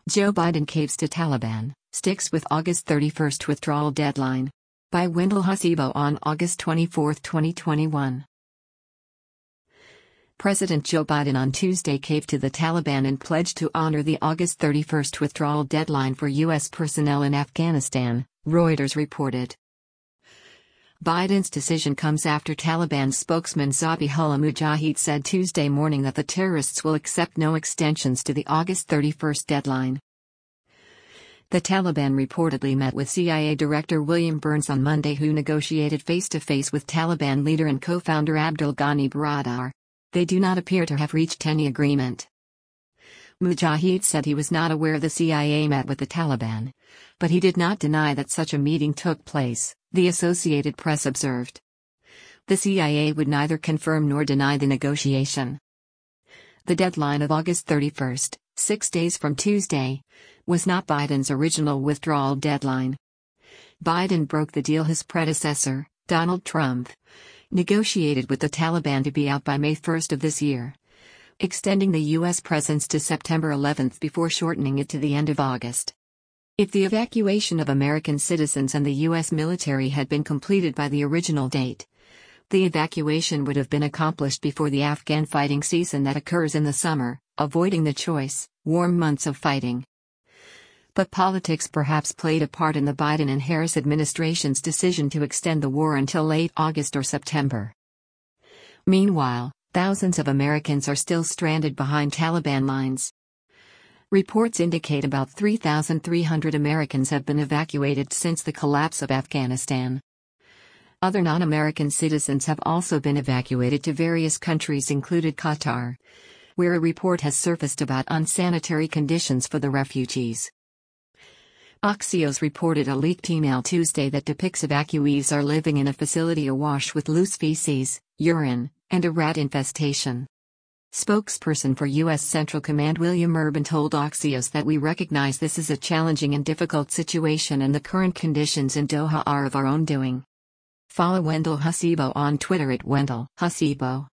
Joe Biden caves to Taliban, sticks with August 31 withdrawal deadline. By Wendell Husibo on August 24, 2021. President Joe Biden on Tuesday caved to the Taliban and pledged to honor the August 31 withdrawal deadline for U.S. personnel in Afghanistan, Reuters reported. Biden's decision comes after Taliban spokesman Zabihullah Mujahid said Tuesday morning that the terrorists will accept no extensions to the August 31 deadline. The Taliban reportedly met with CIA Director William Burns on Monday, who negotiated face-to-face with Taliban leader and co-founder Abdul Ghani Baradar. They do not appear to have reached any agreement. Mujahid said he was not aware the CIA met with the Taliban, but he did not deny that such a meeting took place, the Associated Press observed. The CIA would neither confirm nor deny the negotiation. The deadline of August 31, 6 days from Tuesday, was not Biden's original withdrawal deadline. Biden broke the deal his predecessor, Donald Trump, negotiated with the Taliban to be out by May 1 of this year, extending the U.S. presence to September 11 before shortening it to the end of August. If the evacuation of American citizens and the U.S. military had been completed by the original date, the evacuation would have been accomplished before the Afghan fighting season that occurs in the summer, avoiding the choice, warm months of fighting. But politics perhaps played a part in the Biden and Harris administration's decision to extend the war until late August or September. Meanwhile, thousands of Americans are still stranded behind Taliban lines. Reports indicate about 3,300 Americans have been evacuated since the collapse of Afghanistan. Other non-American citizens have also been evacuated to various countries, including Qatar, where a report has surfaced about unsanitary conditions for the refugees. Axios reported a leaked email Tuesday that depicts evacuees are living in a facility awash with loose feces, urine, and a rat infestation. Spokesperson for U.S. Central Command William Urban told Axios that we recognize this is a challenging and difficult situation and the current conditions in Doha are of our own doing. Follow Wendell Husibo on Twitter at Wendell Husibo.